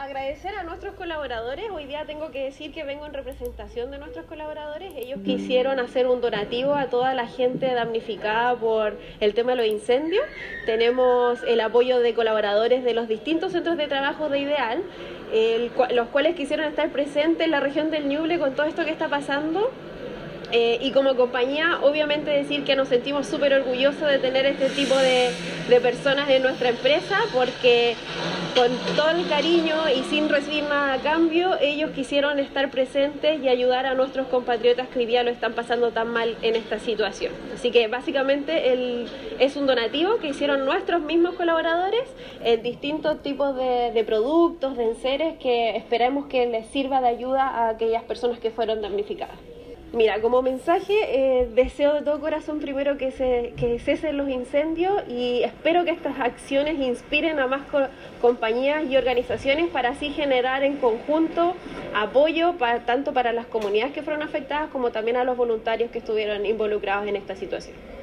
agradecer a nuestros colaboradores. Hoy día tengo que decir que vengo en representación de nuestros colaboradores. Ellos quisieron hacer un donativo a toda la gente damnificada por el tema de los incendios. Tenemos el apoyo de colaboradores de los distintos centros de trabajo de Ideal, los cuales quisieron estar presentes en la región del Ñuble con todo esto que está pasando. Y como compañía, obviamente decir que nos sentimos súper orgullosos de tener este tipo de personas en nuestra empresa, porque con todo el cariño y sin recibir nada a cambio, ellos quisieron estar presentes y ayudar a nuestros compatriotas que hoy día lo están pasando tan mal en esta situación. Así que básicamente es un donativo que hicieron nuestros mismos colaboradores en distintos tipos de productos, de enseres, que esperamos que les sirva de ayuda a aquellas personas que fueron damnificadas. Mira, como mensaje, deseo de todo corazón primero que cesen los incendios, y espero que estas acciones inspiren a más compañías y organizaciones para así generar en conjunto apoyo tanto para las comunidades que fueron afectadas como también a los voluntarios que estuvieron involucrados en esta situación.